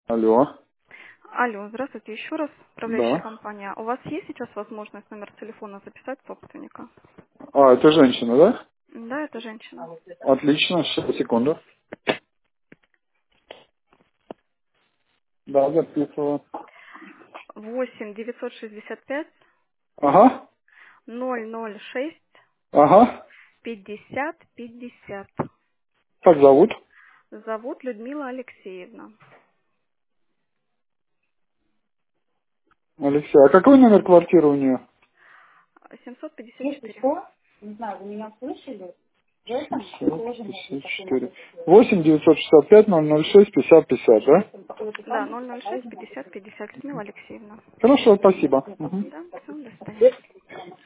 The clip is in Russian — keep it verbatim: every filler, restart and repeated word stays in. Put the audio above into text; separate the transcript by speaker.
Speaker 1: Алло.
Speaker 2: Алло, здравствуйте еще раз, управляющая
Speaker 1: Да.
Speaker 2: компания. У вас есть сейчас возможность номер телефона записать собственника?
Speaker 1: А, это женщина, да?
Speaker 2: Да, это женщина.
Speaker 1: Отлично. Сейчас, секунду. Да, записываю.
Speaker 2: восемь девятьсот шестьдесят пять
Speaker 1: Ага.
Speaker 2: ноль ноль шесть
Speaker 1: Ага.
Speaker 2: пятьдесят пятьдесят.
Speaker 1: Как зовут?
Speaker 2: Зовут Людмила Алексеевна.
Speaker 1: Алексей. А какой номер квартиры у нее?
Speaker 2: семьсот пятьдесят четыре.
Speaker 1: семьсот пятьдесят четыре. восемь девятьсот шестьдесят пять ноль ноль шесть пятьдесят пятьдесят, да?
Speaker 2: Да, ноль ноль шесть пятьдесят пятьдесят. Людмила Алексеевна.
Speaker 1: Хорошо, спасибо. Мгм.
Speaker 2: Да, все, до свидания.